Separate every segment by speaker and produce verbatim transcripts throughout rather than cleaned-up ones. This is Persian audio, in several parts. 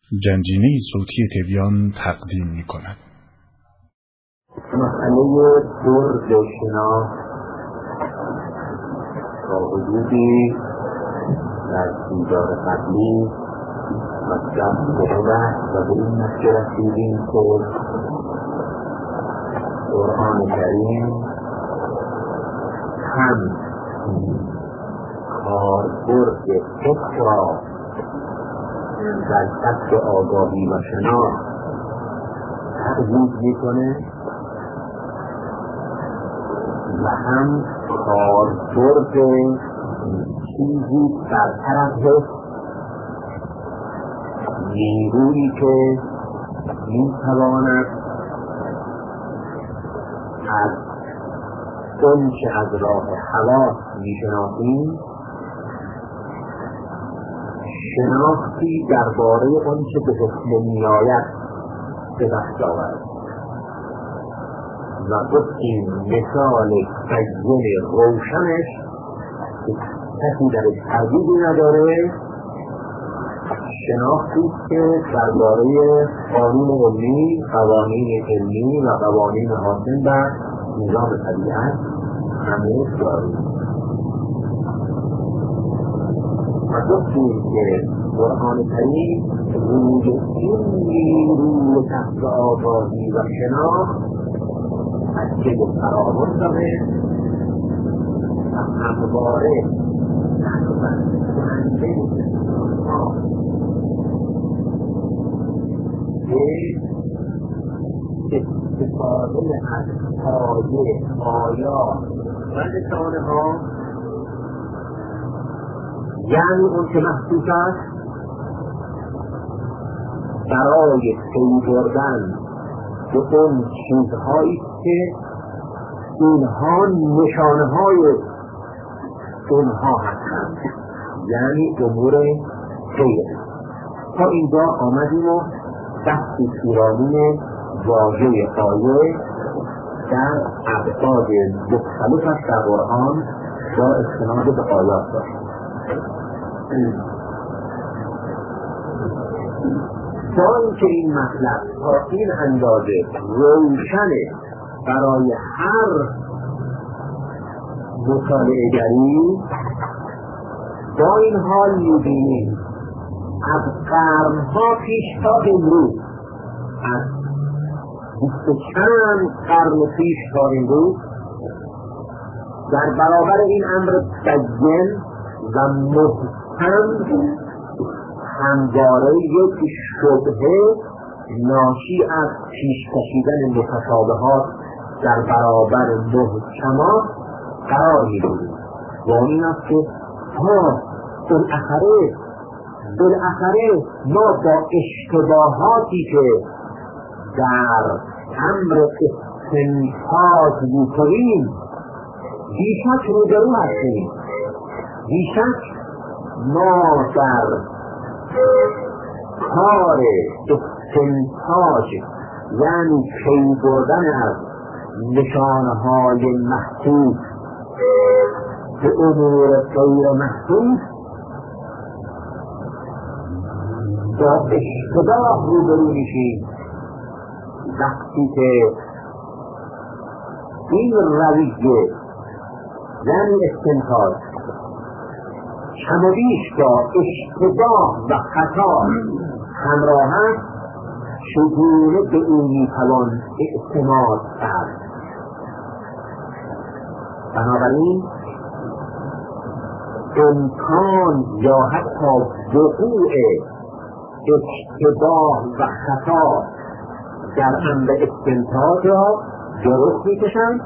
Speaker 1: جنجینه صوتی تبیان تقدیم می کند.
Speaker 2: مسئله برد شناخت تا حدودی در دیدار قبلی مطلب شده و به این نتیجه رسیدیم که قرآن کریم هم کاربرد فکر را در سطح آگاهی و شناخت تقدیم میکنه و هم کاربرد چیزی برتر از حس، نیرویی که میتواند از اون چه از راه حواس میشناسیم شناختی درباره اون چه به حکم میآید به دست آورد و گفتیم مثال تجزیه روشنش که کسی درش تردیدی نداره شناختی که درباره قانون علمی، قوانین علمی و قوانین حاکم بر نظام طبیعت همه داریم و گفتیم که قرآن کریم روی این نیروی کسب آگاهی و شناخت از که فراموش داره و همواره استفاده از آیه آیات و نشانه ها یعنی اون که محسوس است برای پی بردن به اون چیزهایی که اینها نشانه های اونها هستند یعنی امور غیر. تا اینجا آمدیم و بحثی طولانی واژه آیه در ابعاد مختلفش در قرآن با استناد به آیات داشت. با اینکه این مطلب تا این اندازه روشنه برای هر مطالعه گری با این حال می‌بینیم از قرنها پیش تا امروز از بیست و چند قرن پیش تا امروز در برابر این امر بین و محکم همواره یک شبهه ناشی از پیش کشیدن متشابهات در برابر محکمات قرار می‌گیریم و این است که ها بالاخره بالاخره ما با اشتباهاتی که در امر استنتاج می‌کنیم بیشک روبرو هستیم. بیشک ما در کار استنتاج یعنی پی بردن از نشانه‌های محسوس به امور غیر محسوس با اشتباه روبرو میشیم وقتی که این رویه یعنی استنتاج کم و بیش با اشتباه و خطا همراه است چگونه به او میتوان اعتماد کرد. بنابراین امکان یا حتی وقوع اشتباه و خطا در امر استنتاج را درست میکشند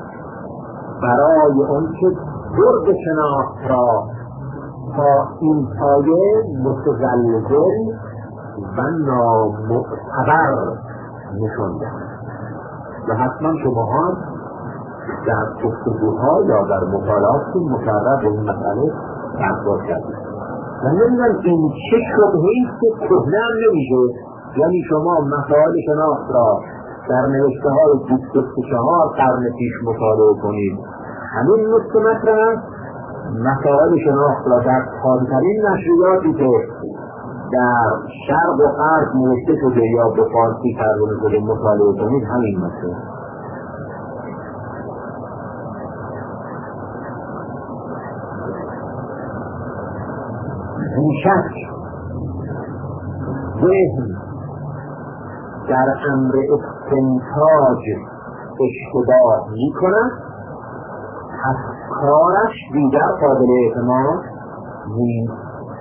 Speaker 2: برای اون که برد شناخت را تا این پایه متزلزل و نامعتبر نشان دهند. و حتما شماها در گفتگوها یا در مطالعاتتون مکرر به این مسئله برخورد کردید و نمیدونم این چه شبهه‌ای است که کهنه هم نمیشه. یعنی شما مسائل شناخت را در نوشته های بیست و چهار قرن پیش مطالعه کنید همین نکته مطرح است. مسائل شناخت را در تازه‌ترین نشریاتی که در شرق و غرب نوشته شده یا به فارسی ترجمه شده مطالعه کنید همین مسئله. بیشک ذهن در امر استنتاج اشتباه می کند، پس کارش دیگر قابل اعتماد نیست.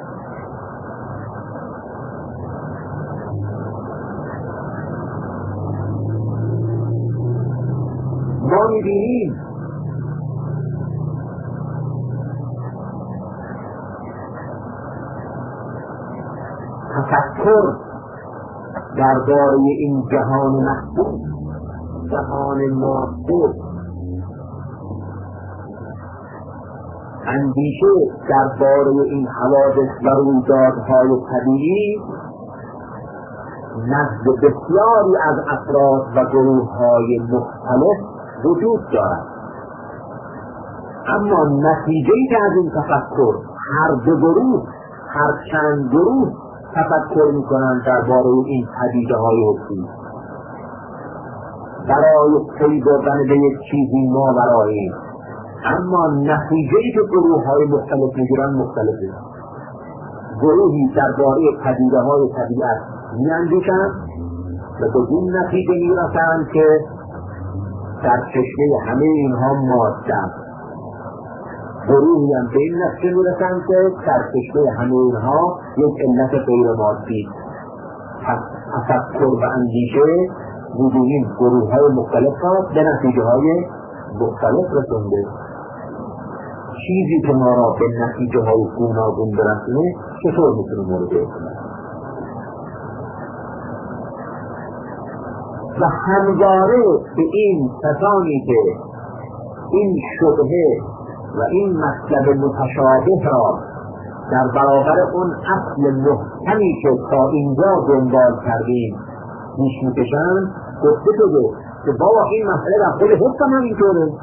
Speaker 2: ما می بینیم تفکر درباره این جهان محدود، جهان محدود، اندیشه درباره این حوادث و رویدادهای طبیعی نزد بسیاری از افراد و گروه‌های مختلف وجود دارد، اما نتیجه‌ای که از این تفکر هر دو گروه، هر چند گروه تفکر می‌کنند درباره این پدیده‌های حسی، برای پی بردن به یک چیزی ماورایی، اما نتیجه‌ای که گروه‌های مختلف می‌گیرند مختلفه. گروهی درباره پدیده‌های طبیعت می‌اندیشند و به این نتیجه می‌رسند که در چشمه همه اینها ماده است. گروهی هم به این نتیجه می‌رسند که در چشمه همه اینها یک علت غیر مادی است. تفکر و اندیشه می‌بینیم گروه‌های مختلف را به نتیجه‌های مختلف رسونده. چیزی که ما را به نتیجه‌های گوناگون برسونه چطور می‌تونه مورد اعتماد؟ و همواره به این کسانی که این شبهه و این مطلب متشابه را در برابر اون اصل محکمی که تا اینجا دنبال کردیم پیش می‌کشند گفته شده که بابا این مسئله در خود حس هم اینطوره.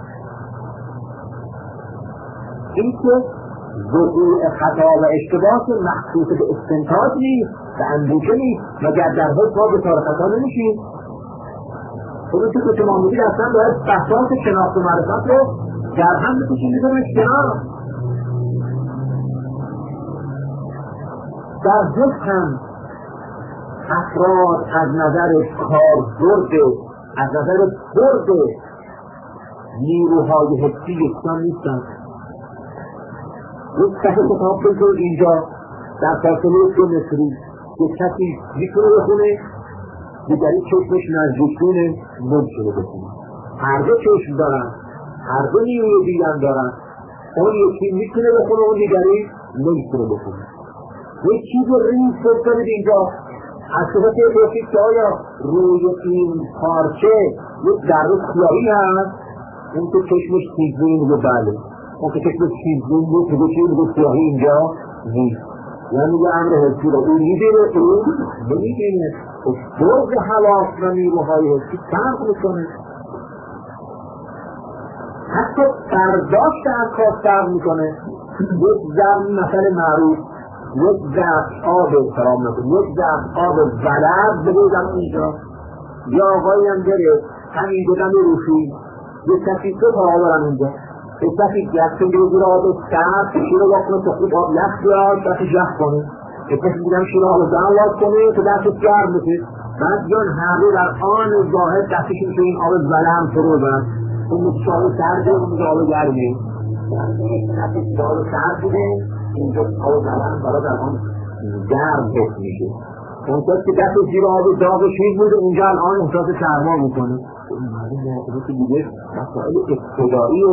Speaker 2: این که وقوع خطا و اشتباه مخصوص به استنتاج نیست، به اندیشه نیست، مگر در حس ما به کار خطا نمیشیم. خودش که شما میگید اصلا باید بحثات شناخت و معرفت رو در هم بکشیم بکنیم کنار. در حس هم افراد از نظر کاربرد، از نظر برد نیروهای حسی یکسان نیستند. یک صفحه کتاب بگذار اینجا در فاصله دو متری یک کسی میتونه بخونه، دیگری چشمش نزدیکتونه نمیتونه بخونه. هر دو چشم دارن، هر دو نیروی دیدن دارن، اون یکی میتونه بخونه، اون دیگری نمیتونه بخونه. یک چیز ریز بگذارید اینجا از صفحه بسید که آیا روی این پارچه یک ذره سیاهی هست؟ اون که چشمش تیزبین میگه بله، اون که چشمش تیزبین میگه چیز میگه سیاهی اینجا نیست. یعنی یه امر حسی رو اون میبینه، اون نمیبینه. برد حواس و نیروهای حسی فرق میکنه، حتی برداشت افکار فرق میکنه. یک ذره مثل معروف، یک ذره آب احترام نکنه، یک ذره آب ولد بگیدم اینجا، یا آقایی هم داره همین دادم روشی، یک کسی دو تا آب دارن اینجا، یک کسی یک کنگه زیر آب سرد شیر رو واکنه که خوب آب یخ بیاد کسی جخ کنه، یک کسی دیدم شیر آب دن واز کنه که دستش گرم بشه، بعد بیان هر رو در آن ظاهر دستشون که این آب ولم فرو برن، اون میشه آب سرده، اون میشه آب گرمه، کسی آب سرد بوده اینجا آب ولم برای در آن گرم حس میشه. اون کسی که دستش زیر آب داغ شیر بوده اونجا الان احساس سرما میکنه. این معنی مواقعی که دیگه مسائل ابتداییه.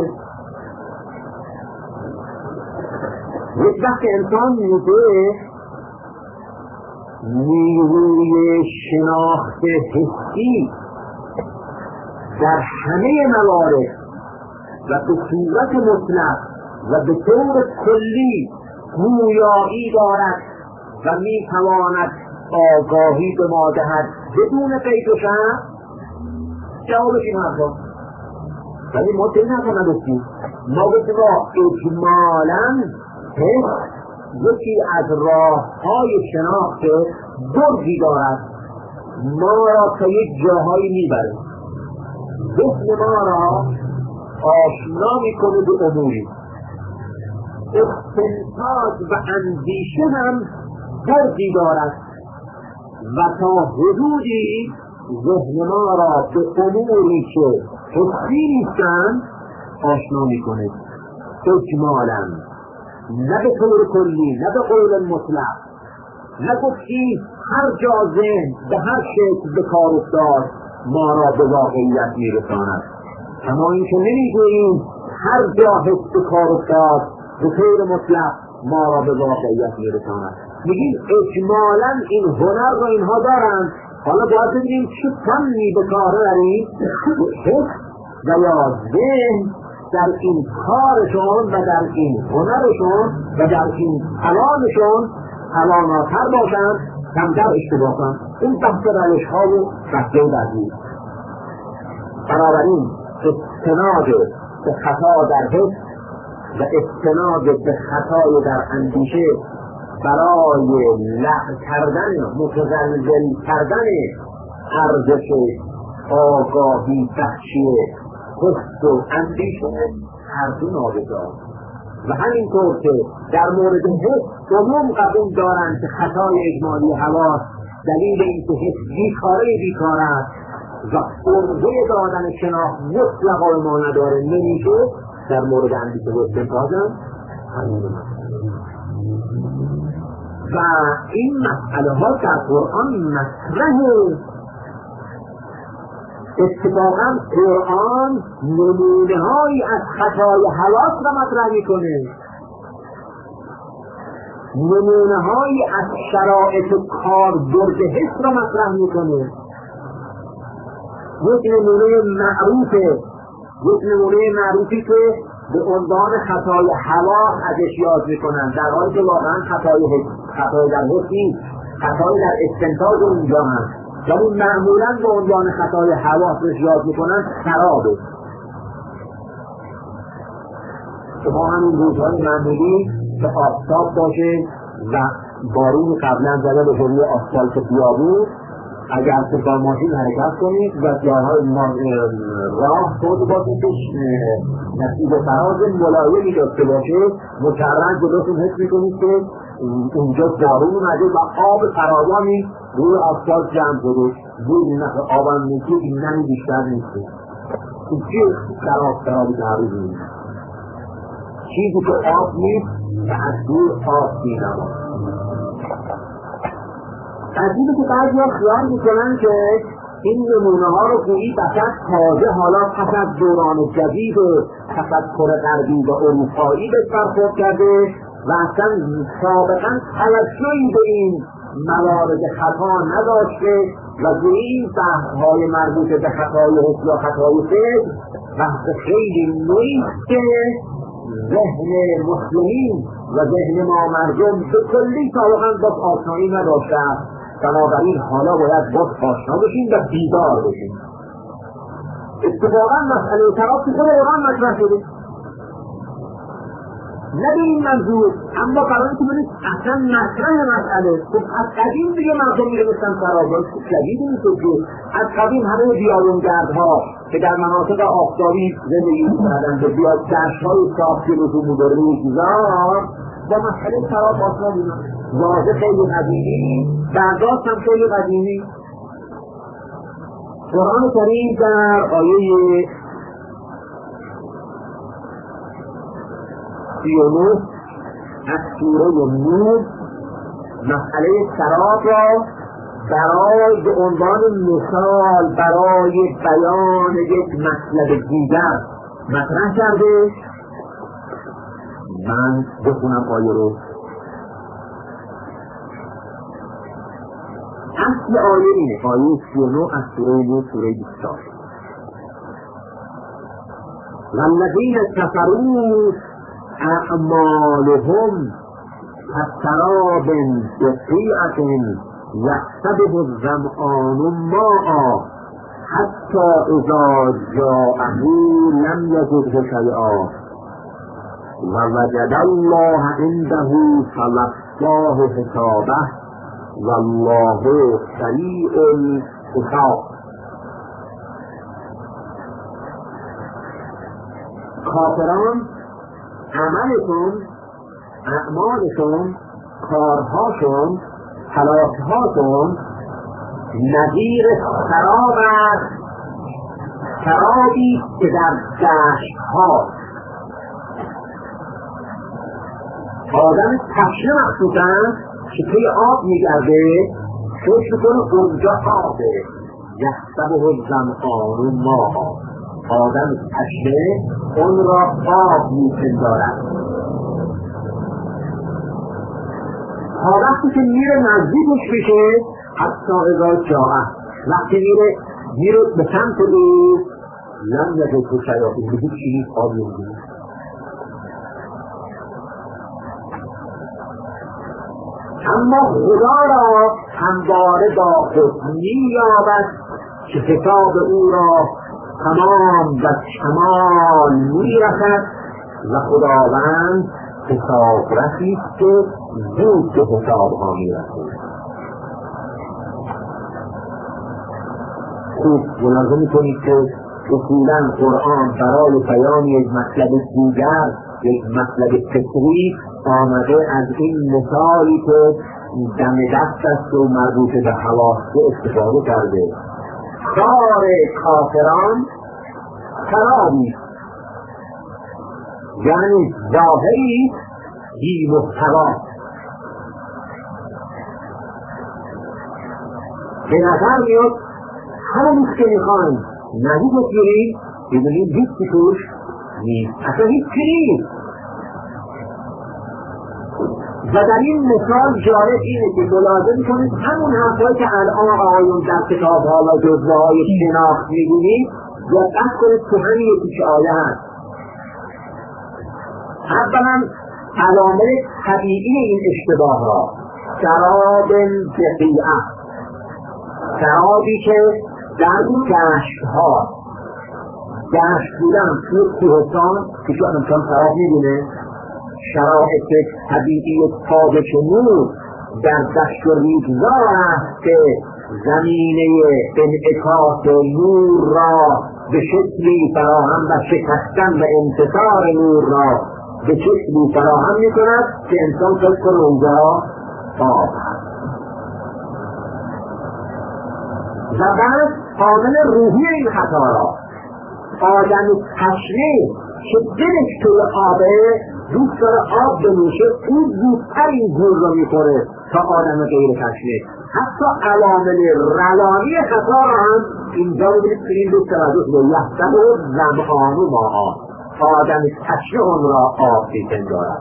Speaker 2: یک وقت انسان میگه نیروی شناخت حسی در همه موارد و به صورت مطلق و به طور کلی گویایی دارد و میتواند آگاهی به ما دهد بدون قید و شرط، جوابش این حرفا. ولی ما چه نکنه بسیم ما بسیم را اجمالا حس یکی از راههای شناخت برجی دارد، ما را تا یک جاهایی میبره، ذهن ما را آشنا میکنه به اموری. استنتاج و اندیشه هم برجی دارد و تا حدودی ذهن ما را به اموری که حسی نیستند آشنا میکنه. اجمالا، نه به طور کلی، نه به قول مطلق، نه گفتی هر جا ذهن به هر شکل به کار افتاد ما را به واقعیت میرساند، اما این که نمیگوییم هر جا حس به کار افتاد به طور مطلق ما را به واقعیت میرساند. میگیم اجمالا این هنر رو اینها دارند، حالا باید ببینیم چه فنی به کار بریم حس و یا ذهن در این کارشون و در این هنرشون و در این کلامشون تواناتر باشند، کمتر اشتباه کنند. این بحث روش‌ها و بحثه بعدی. بنابراین استناد به خطا در حس و استناد به خطای در اندیشه برای لغو کردن، متزلزل کردن ارزش آگاهی بخشی حس و اندیشه هر دو نابجا. و همینطور که در مورد حس عموم قبول دارند که خطای اجمالی حواس دلیل اینکه حس بیکاره بیکار است و ارزه دادن شناخت مطلقا ما نداره نمیشه، در مورد اندیشه و استنتاج هم همین و این مسئله ها در قرآن مطرحه. اتفاقا قرآن نمونه هایی از خطای حواس را مطرح میکنه، نمونه هایی از شرایط کاربرد حس را مطرح میکنه. یک نمونه معروفه، یک نمونه معروفی که به عنوان خطای حواس ازش یاد میکنن، در حالی که واقعا خطای خطای در حس نیست، خطای در استنتاج اونجا هست، ولی معمولا به عنوان خطای حواسش یاد میکنن خرابه. شما همین روزهای معمولی که آفتاب باشه و بارون قبلا زده به جلوی آسفالت بیابون، اگر که با ماشین حرکت کنید و جاهای راه خود باشه که نصیب فراز ملایمی داشته باشه، مکررن جلوتون حس میکنید که اونجا بارون اومده و آب فراوانی روی آسفالت جمع شده، روی نخه آبان میگه این نمی بیشتر نیسته. این چیه در آفتابی تعریض نیست؟ چیزی که آب نیست و از دور آب میدم. از اینه که بعضی ها خیال میکنن که این نمونه ها رو گویی بسد تازه حالا پس از دوران جدید تفکر غربی و اروپایی به برخورد کرده و اصلا سابقا توجهی به این موارد خطا نداشته و گویی این بحث‌های مربوط به خطای حس یا خطای فکر بحث خیلی نویست که ذهن مسلمین و ذهن ما مردم به کلی سابقا باز آشنایی نداشته است. بنابراین حالا باید باز آشنا بشیم و بیدار بشیم. اتفاقا مسئله اعتراف که خود قرآن مطرح شده، نه به این منظور، اما برای اینکه ببینید اصلا مطرح مسئله. خب از قدیم دیگه مردم می‌رسن سرابان شدید میشه که از قدیم همه بیارونگردها که در مناطق آفتابی زندگی می‌کردن به بیاد دشت‌های صاف که رسوم مدرنی چیزا با مسئله سراب آشنا بودن. واضح خیلی قدیمی، برداشت هم خیلی قدیمی. قرآن کریم در آیه سی و نه از سوره نور مسئله سراب را برای به عنوان مثال برای بیان یک مطلب دیگر مطرح کرده. من بخونم آیه رو. اصل آیه اینه، آیه سی و نه از سوره نور، سوره بیست. والذین کفروا اعمالهم كسراب بقيعة يحسبه الظمآن ماء حتى إذا جاءه لم يجده شيئا و وجد الله عنده فوفاه حسابه والله سریع الحساب. کافران عملشون، اعمالشون، کارهاشون، تلاشهاشون نظیر سراب است، سرابی که در دشت‌ها آدم تشنه مخصوصا که توی آب میگرده فکر میکنه اونجا آبه، یحسبه الظمآن ماء، آدم تشنه اون را آب میپندارد. تا وقتی که میره نزدیکش میشه، حتی اذا جاءه، وقتی میره میره به سمت او، لم یجد شیئا، به هیچ چیزی آبی نمی‌بینه. اما خدا را همواره با خود می‌یابد که حساب او را تمام و کمال می‌رسد و خداوند حسابرسی است که زود به حسابها می‌رسد. خوب ملاحظه می‌کنید که اصولاً قرآن برای بیان یک مطلب دیگر، یک مطلب فکری آمده از این مثالی که دم دست است و مربوط به حواسه استفاده کرده. کار کافران خرابی، یعنی ظاهری بی محتوا. به نظر میاد همون که میخوایم نهی بگیریم، ببینیم هیچی توش نیست، اصلا هیچی نیست. و در این مثال جالب اینه که ملاحظه میکنید همون حرفایی که الان آقایون در کتاب‌ها و جزوه‌های شناخت می‌بینید، دقت کنید که همین یکی آیه هست. اولا علامه طبیعی این اشتباه را سراب بقیعه، سرابی که در این دشت‌ها دشت بودن توی کوهستان که شو انسان سراب می‌بینه، شرایط طبیعی تابش نور در دشت و ریگزار است که زمینه انعکاس نور را به شکلی فراهم و شکستن و انتصار نور را به شکلی فراهم می کند که انسان فکر کنه اونجا آب هست. و بعد عامل روحی این خطا را آدم تشنه که دلش توی آبه دوست داره آب بنوشه، اون زودتر این گور رو میخوره تا آدم غیر تشنه. حتی علامل روانی خطا را هم اینجا رو بینید که این دوست توجه به یحسبه الظمآن ماء، آدم تشنه اون را آب میپندارد.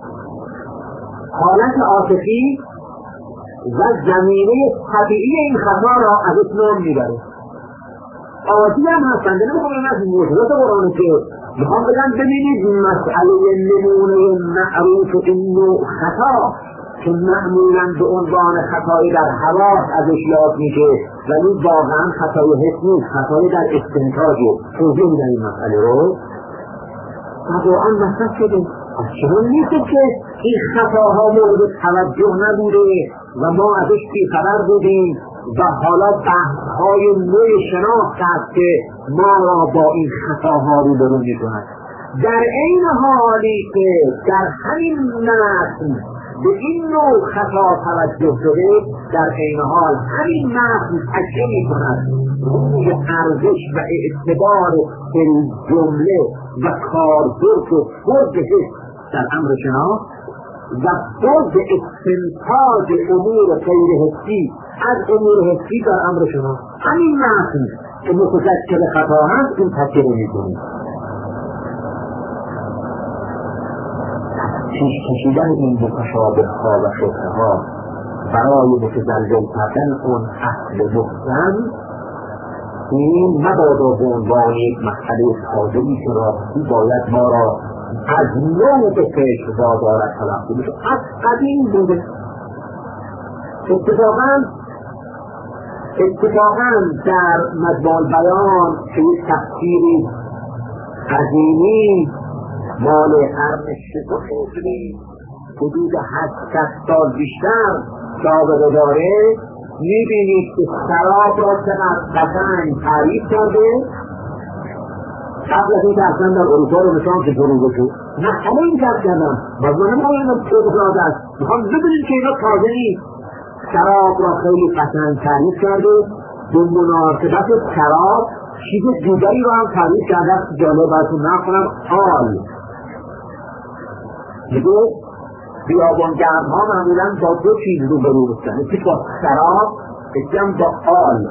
Speaker 2: حالت عاطفی و زمینه طبیعی این خطا را از اسم میبره. عادی هم هستند، نمیخوام از موجودات قرآن که میخوام بگم ببینید مسئله نمونه معروف این نوع خطا که معمولا به عنوان خطای در حواس ازش یاد میشه، ولی واقعا خطای حس نیست، خطای در استنتاجه. توضیح میدن این مسئله رو واقعا مصرف شده. از چرا نیست که این خطاها مورد توجه نبوده و ما ازش بیخبر بودیم و حالا بحث‌های نوع شناخت است که ما را با این خطاها رو برون می‌کند. در این حالی که در همین متن به این نوع خطا توجه شده، در این حال همین متن تکیه می‌کند روی ارزش و اعتبار این جمله و کاربرد و خودش در امر شناخت و خود استنتاج امور غیر حسی از امور حسی در امر شما. همین معنی که متذکر خطا هست این تذکر میکنید. پیش کشیدن این متشابه ها و شبهه ها برای متزلزل کردن اون اصل محکم، این مبادا به عنوان یک مسئله تازه‌ای که راستی باید ما را از نوع به فکر وادارد تلقی میشه. از قدیم بوده. اتفاقاً اتفاقاً در مجموع بیان که یک تفسیری قدیمی مال قرن ششم هجری حدود هشتصد سال بیشتر سابقه داره، میبینید که شراب را چقدر قشنگ تعریف کرده قبل از این که اصلا در اروپا رو نشان که فرو بشه. مسئله این کار کردم مضمونه ما این رو توضیحات است، میخوام ببینید که اینا تازه نیست. شراب را خیلی قشنگ تعریف کرده، به مناسبت شراب چیز دیگری رو هم تعریف کرده است. جالب براتون نکنم، آل میگه بیابانگردها معمولا با دو چیز رو برو بستن، یکی با شراب، یکی هم با آل.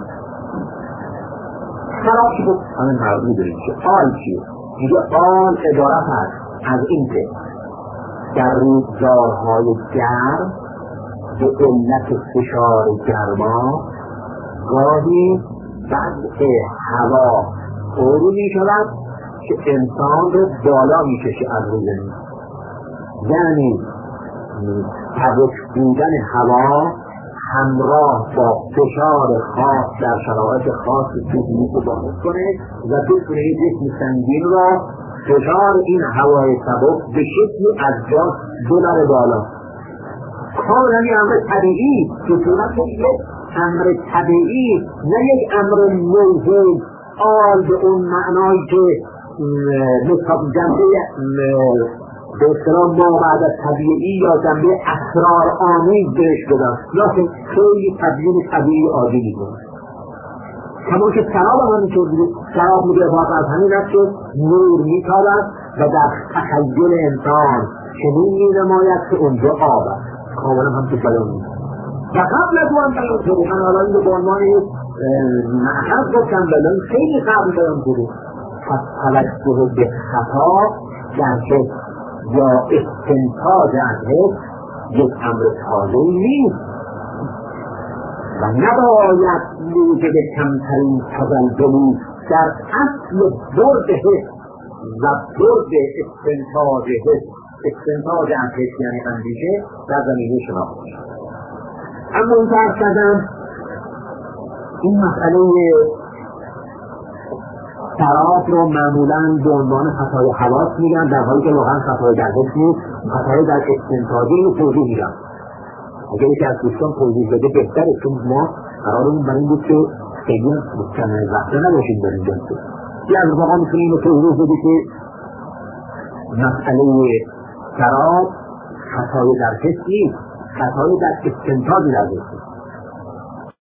Speaker 2: شراب چی بود؟ همین مرد میدونید که آل چیه؟ میگه آل عبارت هست از این که در روزگارهای گرم به علت فشار گرما گاهی وضع هوا طوری می شود که انسان رو بالا می کشه از روی زمین. یعنی تبک بودن هوا همراه با فشار خاص در شرایط خاص طبیعی رو باعث کنه و بتونه جسم سنگین را فشار این هوای سبک به شکلی از جا ببره بالا. کاملا یک امر طبیعی که صورت یک امر طبیعی، نه یک امر موجود آل به اون معنایی که جنبه به اصطلاح ما بعد از طبیعی یا جنبه اسرار آمیز بهش بدن، لیکن خیلی تبیین طبیعی عادی میکنه. همون که شراب هم همینطور دیگه، شراب میگه واقع از همین است که نور میتابد و در تخیل انسان چنین مینماید که اونجا آب است. کاملا هم که بیان میکنه و قبل از اون بیان شده. من حالا این به عنوان معخذ گفتم بلن خیلی قبل بیان شده. پس توجه به خطا در حس یا استنتاج از حس یک امر تازه نیست و نباید موجب کمترین تزلزلی در اصل برد حس و برد استنتاج حس، استنتاج از حس یعنی اندیشه در زمینه شناخت باشد. اما اون طرف کردم این مسئله شراب رو معمولاً به عنوان خطای حواس میگن، در حالی که واقعا خطای در حس نیست، خطای در استنتاجی رو توضیح میگن. اگر یکی از دوستان توضیح بده بهتره، چون ما قرارمون بر این بود که خیلی مستمع وقته نباشیم در این جلسه. یه از واقعا میتونه اینو توضیح بده که مسئله شراب خطای در حس نیست، خطای در استنتاجی در حس.